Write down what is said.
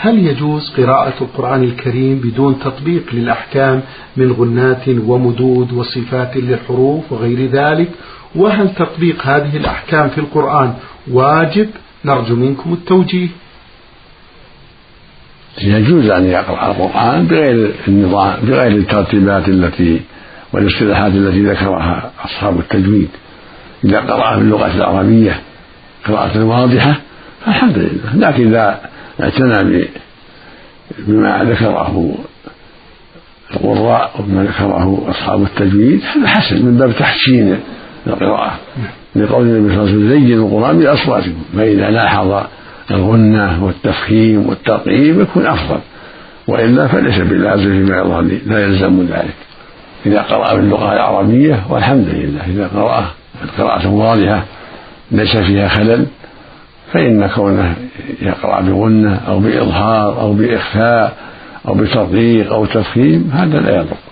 هل يجوز قراءة القرآن الكريم بدون تطبيق للأحكام من غنات ومدود وصفات للحروف وغير ذلك؟ وهل تطبيق هذه الأحكام في القرآن واجب؟ نرجو منكم التوجيه. يجوز أن يقرأ القرآن بغير النظام، بغير الترتيبات والاصطلاحات التي ذكرها أصحاب التجويد. إذا قرأ باللغة العربية قراءة واضحة فالحمد لله، لكن إذا اعتنى بما ذكره القراء وما ذكره أصحاب التجويد هذا حسن من باب تحسين القراءة، لقول النبي صلى الله عليه وسلم زينوا القرآن بأصواتكم، فإذا لاحظ الغنة والتفخيم والترقيم يكون أفضل، وإلا فليس بلازم فيما لا يلزم ذلك. إذا قرأ باللغة العربية والحمد لله، إذا قرأ قراءة واضحة ليس فيها خلل، فإن كونه يقرأ بغنة أو بإظهار أو بإخفاء أو بترقيق أو تفخيم هذا لا يضر.